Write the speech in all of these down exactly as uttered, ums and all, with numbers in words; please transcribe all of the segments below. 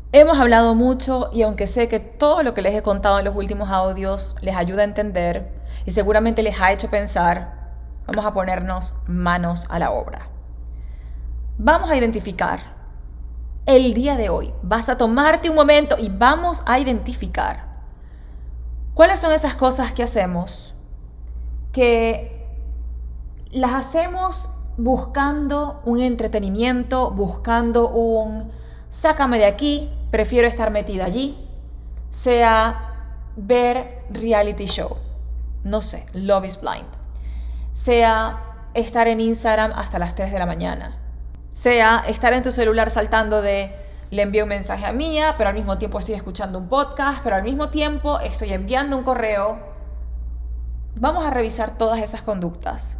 Hemos hablado mucho y aunque sé que todo lo que les he contado en los últimos audios les ayuda a entender y seguramente les ha hecho pensar, vamos a ponernos manos a la obra. Vamos a identificar el día de hoy. Vas a tomarte un momento y vamos a identificar cuáles son esas cosas que hacemos que las hacemos buscando un entretenimiento, buscando un sácame de aquí, prefiero estar metida allí, sea ver reality show, no sé, Love is Blind, sea estar en Instagram hasta las tres de la mañana, sea estar en tu celular saltando de le envío un mensaje a Mía, pero al mismo tiempo estoy escuchando un podcast, pero al mismo tiempo estoy enviando un correo. Vamos a revisar todas esas conductas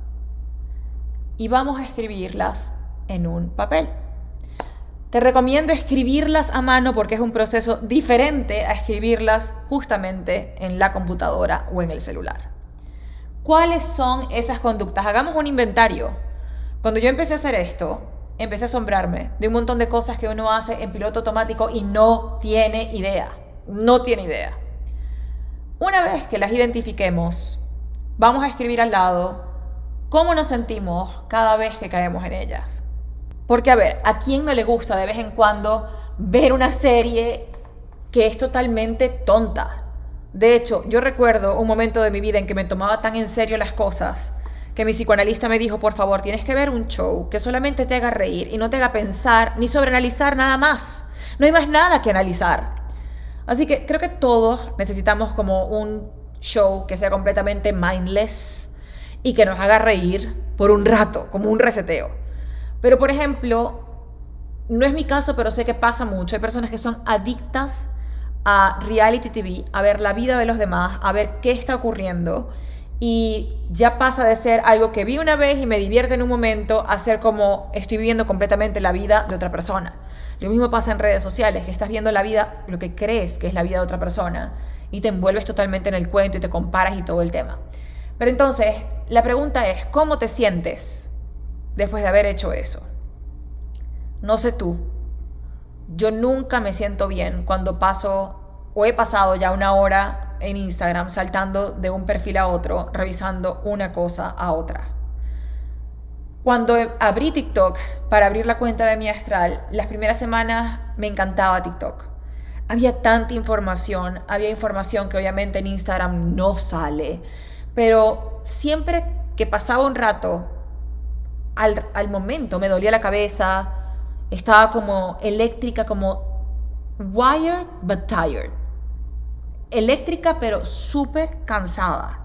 y vamos a escribirlas en un papel. Te recomiendo escribirlas a mano porque es un proceso diferente a escribirlas justamente en la computadora o en el celular. ¿Cuáles son esas conductas? Hagamos un inventario. Cuando yo empecé a hacer esto, empecé a asombrarme de un montón de cosas que uno hace en piloto automático y no tiene idea. No tiene idea. Una vez que las identifiquemos, vamos a escribir al lado cómo nos sentimos cada vez que caemos en ellas. Porque, a ver, ¿a quién no le gusta de vez en cuando ver una serie que es totalmente tonta? De hecho, yo recuerdo un momento de mi vida en que me tomaba tan en serio las cosas que mi psicoanalista me dijo, por favor, tienes que ver un show que solamente te haga reír y no te haga pensar ni sobreanalizar nada más. No hay más nada que analizar. Así que creo que todos necesitamos como un show que sea completamente mindless y que nos haga reír por un rato, como un reseteo. Pero, por ejemplo, no es mi caso, pero sé que pasa mucho. Hay personas que son adictas a reality T V, a ver la vida de los demás, a ver qué está ocurriendo. Y ya pasa de ser algo que vi una vez y me divierte en un momento a ser como estoy viviendo completamente la vida de otra persona. Lo mismo pasa en redes sociales, que estás viendo la vida, lo que crees que es la vida de otra persona y te envuelves totalmente en el cuento y te comparas y todo el tema. Pero entonces, la pregunta es, ¿cómo te sientes después de haber hecho eso? No sé tú, yo nunca me siento bien cuando paso o he pasado ya una hora en Instagram saltando de un perfil a otro, revisando una cosa a otra. Cuando abrí TikTok para abrir la cuenta de mi astral, las primeras semanas me encantaba TikTok. Había tanta información, había información que obviamente en Instagram no sale, pero siempre que pasaba un rato, Al, al momento me dolía la cabeza, estaba como eléctrica, como wired but tired. Eléctrica pero súper cansada.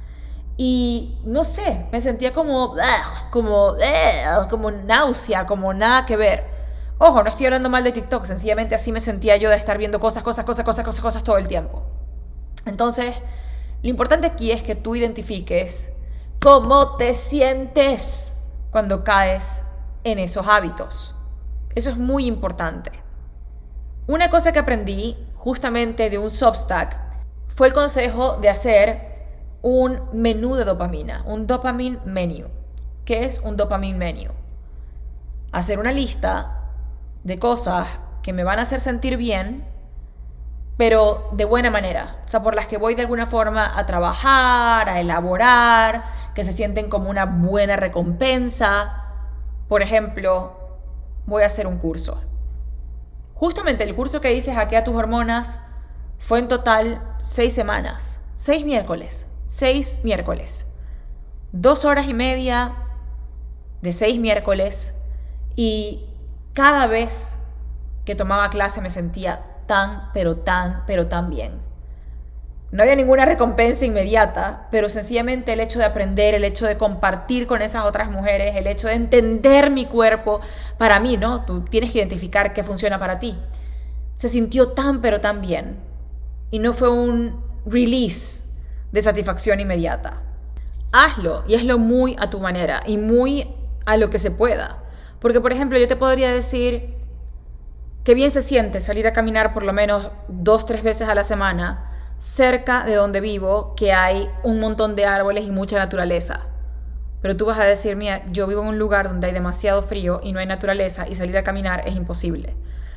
Y no sé, me sentía como, como, como náusea, como nada que ver. Ojo, no estoy hablando mal de TikTok, sencillamente así me sentía yo de estar viendo cosas, cosas, cosas, cosas, cosas, cosas todo el tiempo. Entonces, lo importante aquí es que tú identifiques cómo te sientes cuando caes en esos hábitos. Eso es muy importante. Una cosa que aprendí justamente de un Substack fue el consejo de hacer un menú de dopamina, un dopamine menu. ¿Qué es un dopamine menu? Hacer una lista de cosas que me van a hacer sentir bien, pero de buena manera, o sea, por las que voy de alguna forma a trabajar, a elaborar, que se sienten como una buena recompensa. Por ejemplo, voy a hacer un curso. Justamente el curso que hice Hackea tus hormonas fue en total seis semanas, seis miércoles, seis miércoles, dos horas y media de seis miércoles, y cada vez que tomaba clase me sentía tan, pero tan, pero tan bien. No había ninguna recompensa inmediata, pero sencillamente el hecho de aprender, el hecho de compartir con esas otras mujeres, el hecho de entender mi cuerpo, para mí, ¿no? Tú tienes que identificar qué funciona para ti. Se sintió tan, pero tan bien. Y no fue un release de satisfacción inmediata. Hazlo y hazlo muy a tu manera y muy a lo que se pueda. Porque, por ejemplo, yo te podría decir que bien se siente salir a caminar por lo menos dos, tres veces a la semana cerca de donde vivo, que hay un montón de árboles y mucha naturaleza. Pero tú vas a decir, mira, yo vivo en un lugar donde hay demasiado frío y no hay naturaleza y salir a caminar es imposible.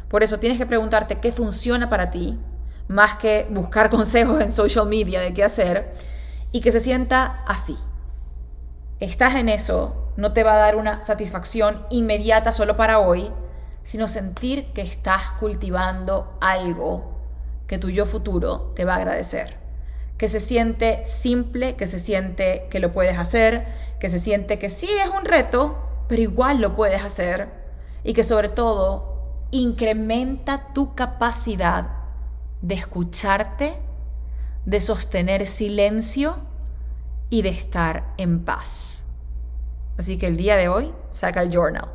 Por eso tienes que preguntarte qué funciona para ti, más que buscar consejos en social media de qué hacer, y que se sienta así. Estás en eso, no te va a dar una satisfacción inmediata solo para hoy, sino sentir que estás cultivando algo que tu yo futuro te va a agradecer. Que se siente simple, que se siente que lo puedes hacer, que se siente que sí es un reto, pero igual lo puedes hacer, y que sobre todo incrementa tu capacidad de escucharte, de sostener silencio y de estar en paz. Así que el día de hoy, saca el journal.